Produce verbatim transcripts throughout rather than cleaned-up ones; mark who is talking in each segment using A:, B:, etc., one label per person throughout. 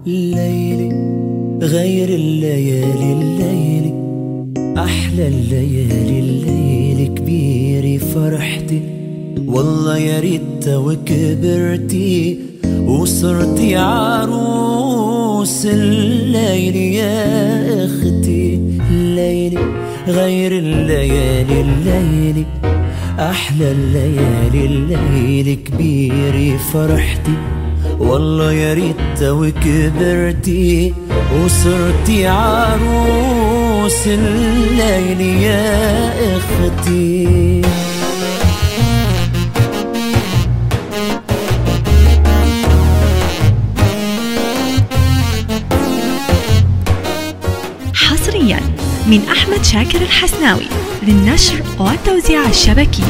A: الليلي غير الليالي، الليلي أحلى الليالي، الليلي كبيري فرحتي والله يا ريت وكبرتي وصرتي عروس الليلي يا أختي. الليلي غير الليالي، الليلي أحلى الليالي، الليلي كبيري فرحتي والله يا ريت وكبرتي وصرتي عروس الليلي يا أختي.
B: حصريا من أحمد شاكر الحسناوي للنشر والتوزيع الشبكي.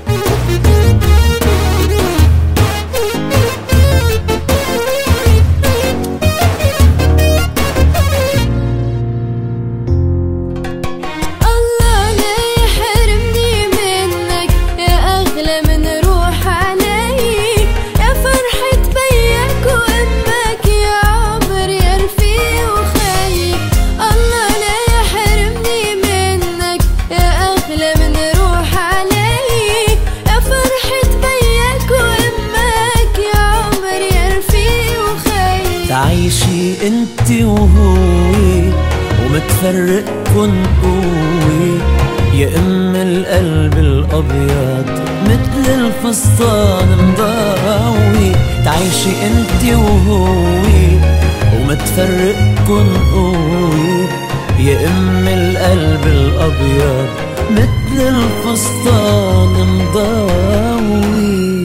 A: تعيشي انتي وهوي ومتفرقكن قوي يا ام القلب الابيض مثل الفستان مضاوي. تعيشي انتي وهوي ومتفرقكن قوي يا ام القلب الابيض مثل الفستان مضاوي.